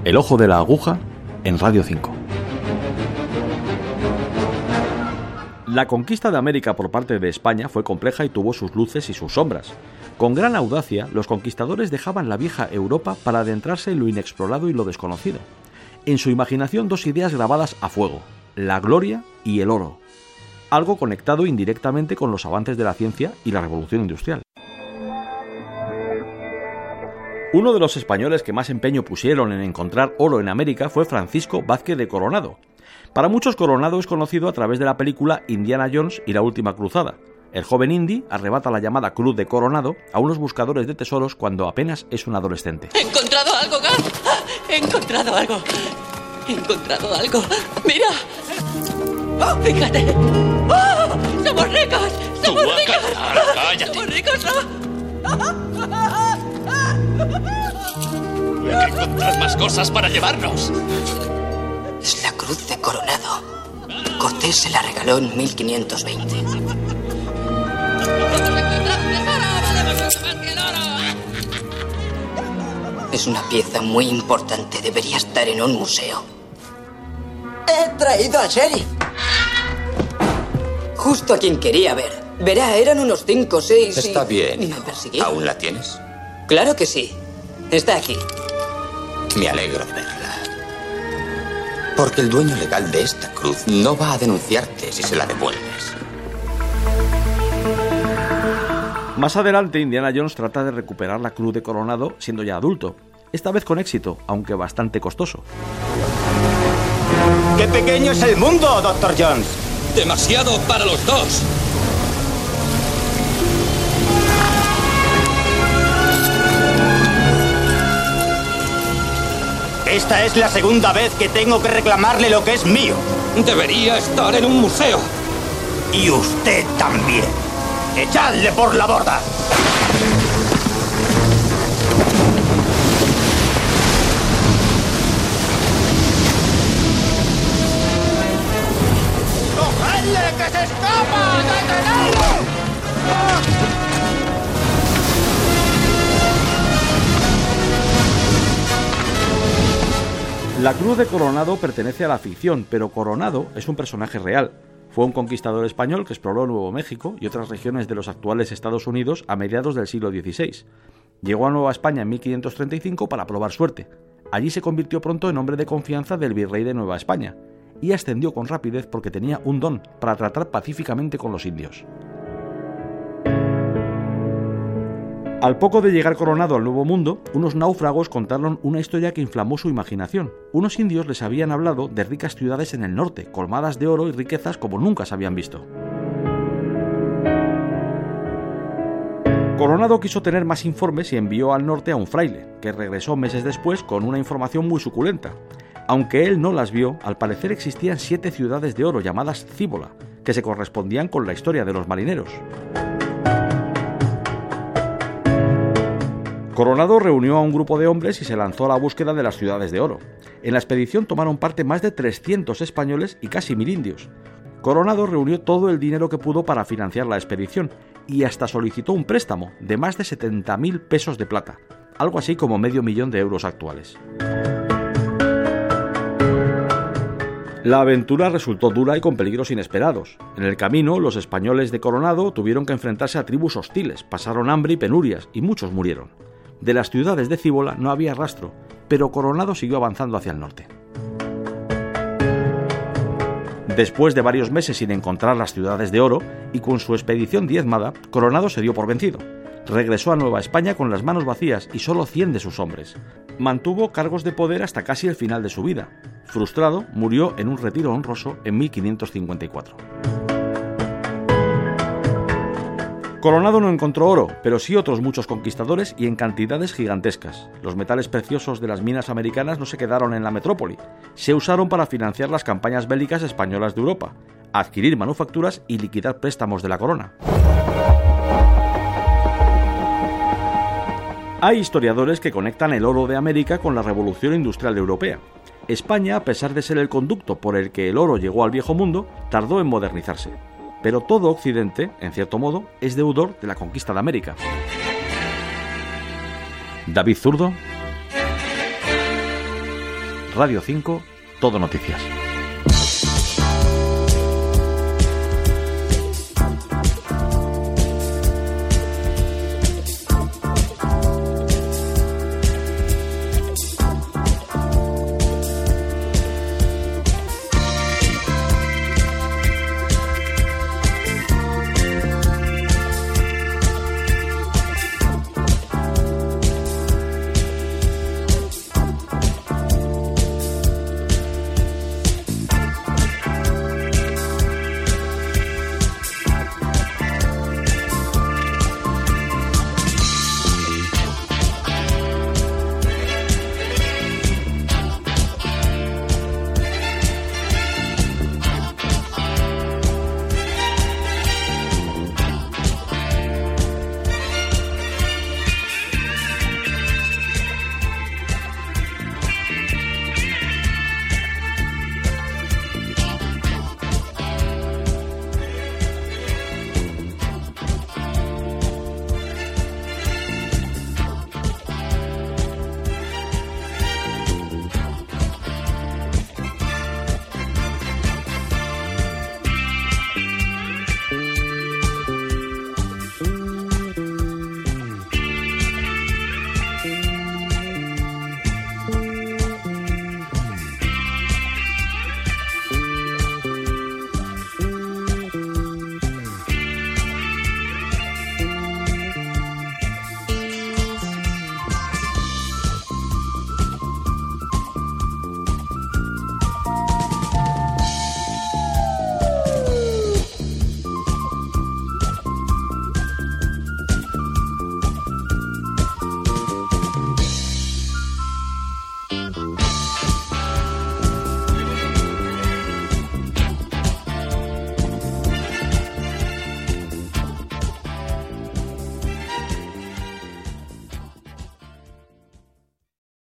El ojo de la aguja en Radio 5. La conquista de América por parte de España fue compleja y tuvo sus luces y sus sombras. Con gran audacia, los conquistadores dejaban la vieja Europa para adentrarse en lo inexplorado y lo desconocido. En su imaginación, dos ideas grabadas a fuego: la gloria y el oro. Algo conectado indirectamente con los avances de la ciencia y la revolución industrial. Uno de los españoles que más empeño pusieron en encontrar oro en América fue Francisco Vázquez de Coronado. Para muchos, Coronado es conocido a través de la película Indiana Jones y la última cruzada. El joven indy arrebata la llamada Cruz de Coronado a unos buscadores de tesoros cuando apenas es un adolescente. ¡He encontrado algo, Gar! ¡He encontrado algo! ¡He encontrado algo! ¡Mira! ¡Oh, fíjate! ¡Oh! ¡Somos ricos! ¡Somos ricos! ¡Cállate! ¡Somos ricos! Hay que encontrar más cosas para llevarnos. Es la Cruz de Coronado. Cortés se la regaló en 1520. Es una pieza muy importante. Debería estar en un museo. He traído a Sherry. Justo a quien quería ver. Verá, eran unos 5 o 6 Está bien. Y me persiguió. ¿Aún la tienes? Claro que sí. Está aquí. Me alegro de verla. Porque el dueño legal de esta cruz no va a denunciarte si se la devuelves. Más adelante, Indiana Jones trata de recuperar la Cruz de Coronado siendo ya adulto. Esta vez con éxito, aunque bastante costoso. ¡Qué pequeño es el mundo, Dr. Jones! Demasiado para los dos. Esta es la segunda vez que tengo que reclamarle lo que es mío. Debería estar en un museo. Y usted también. ¡Echadle por la borda! ¡Cogedle que se escapa! ¡Detenedlo! La Cruz de Coronado pertenece a la ficción, pero Coronado es un personaje real. Fue un conquistador español que exploró Nuevo México y otras regiones de los actuales Estados Unidos a mediados del siglo XVI. Llegó a Nueva España en 1535 para probar suerte. Allí se convirtió pronto en hombre de confianza del virrey de Nueva España y ascendió con rapidez porque tenía un don para tratar pacíficamente con los indios. Al poco de llegar Coronado al Nuevo Mundo, unos náufragos contaron una historia que inflamó su imaginación. Unos indios les habían hablado de ricas ciudades en el norte, colmadas de oro y riquezas como nunca se habían visto. Coronado quiso tener más informes y envió al norte a un fraile, que regresó meses después con una información muy suculenta. Aunque él no las vio, al parecer existían 7 ciudades de oro llamadas Cíbola, que se correspondían con la historia de los marineros. Coronado reunió a un grupo de hombres y se lanzó a la búsqueda de las ciudades de oro. En la expedición tomaron parte más de 300 españoles y casi 1000 indios. Coronado reunió todo el dinero que pudo para financiar la expedición y hasta solicitó un préstamo de más de 70.000 pesos de plata, algo así como $500.000 de euros actuales. La aventura resultó dura y con peligros inesperados. En el camino, los españoles de Coronado tuvieron que enfrentarse a tribus hostiles, pasaron hambre y penurias y muchos murieron. De las ciudades de Cíbola no había rastro, pero Coronado siguió avanzando hacia el norte. Después de varios meses sin encontrar las ciudades de oro y con su expedición diezmada, Coronado se dio por vencido. Regresó a Nueva España con las manos vacías y solo 100 de sus hombres. Mantuvo cargos de poder hasta casi el final de su vida. Frustrado, murió en un retiro honroso en 1554. Coronado no encontró oro, pero sí otros muchos conquistadores y en cantidades gigantescas. Los metales preciosos de las minas americanas no se quedaron en la metrópoli. Se usaron para financiar las campañas bélicas españolas de Europa, adquirir manufacturas y liquidar préstamos de la corona. Hay historiadores que conectan el oro de América con la revolución industrial europea. España, a pesar de ser el conducto por el que el oro llegó al viejo mundo, tardó en modernizarse. Pero todo Occidente, en cierto modo, es deudor de la conquista de América. David Zurdo, Radio 5, Todo Noticias.